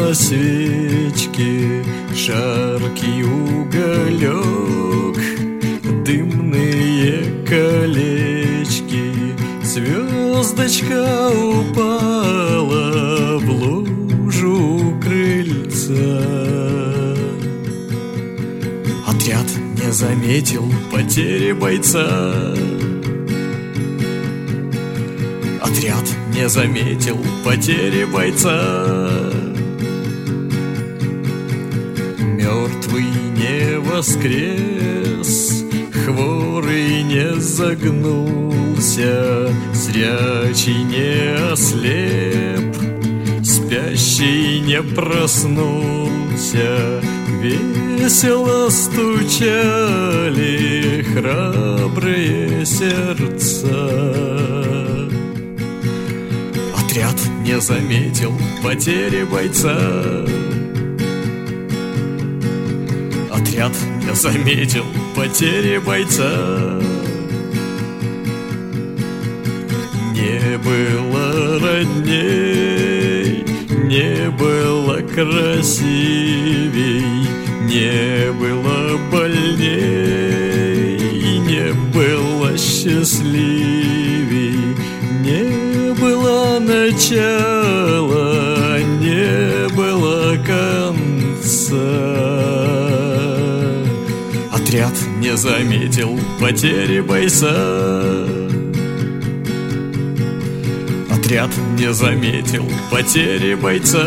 свечки, жаркий уголек, дымные колечки. Звездочка упала в лужу у крыльца. Отряд не заметил потери бойца. Отряд не заметил потери бойца. Мертвый не воскрес, хворый не загнулся, зрячий не ослеп, спящий не проснулся. Весело стучали храбрые сердца. Отряд не заметил потери бойца. Отряд не заметил потери бойца. Не было родней, не было красивей, не было больней, не было счастливей, не было начала, не было конца. Отряд не заметил потери бойца. Отряд не заметил потери бойца.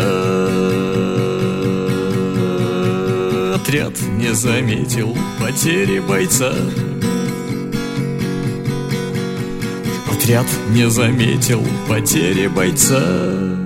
Отряд не заметил потери бойца. Отряд не заметил потери бойца.